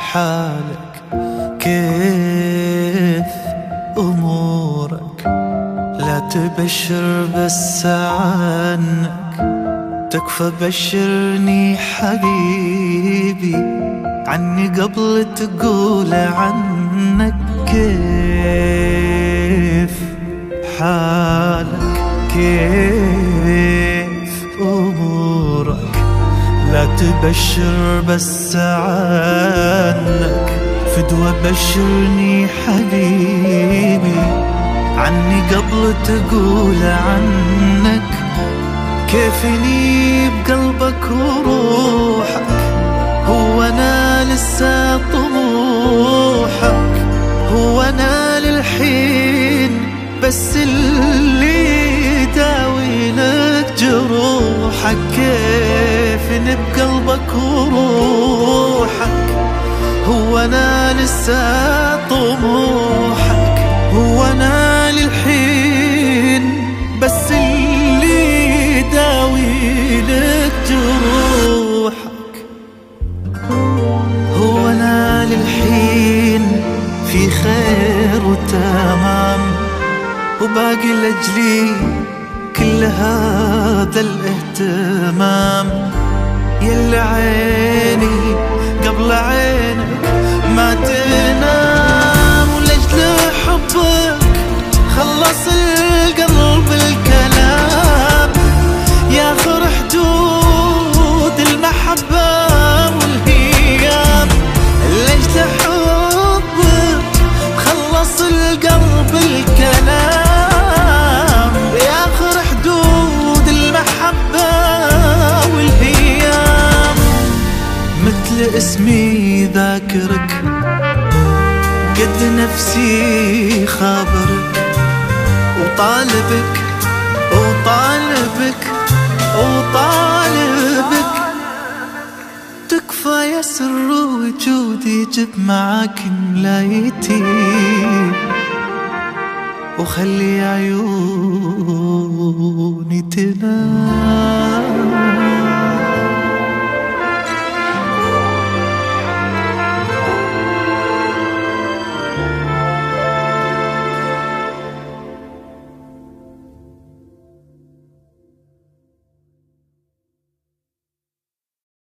حالك كيف أمورك، لا تبشر بس عنك، تكفى بشرني حبيبي عني قبل تقول عنك كيف حالك كيف أمورك، لا تبشر بس عنك، فدوى بشرني حبيبي عني قبل تقول عنك كيفني بقلبك وروحك، هو أنا لسه طموحك، هو أنا للحين بس اللي يداوي لك جروحك، كيفني بقلبك وروحك، هو أنا لسه طموحك، هو أنا للحين بس اللي يداوي لك جروحك، هو أنا للحين في خير وتمام، وباقي لأجلي كل هذا الاهتمام، يلي عيني قبل عينك ما تنام، ولأجل حبك خلص القلب الكلام، ياخر حدود المحبة والهيام، لأجل حبك خلص القلب الكلام، ياخر حدود المحبة والهيام، مثل اسمي ذاكرك قد نفسي خابرك، وطالبك وطالبك وطالبك، تكفى يا سر وجودي جب معاك ملايتي، وخلي عيوني تنام.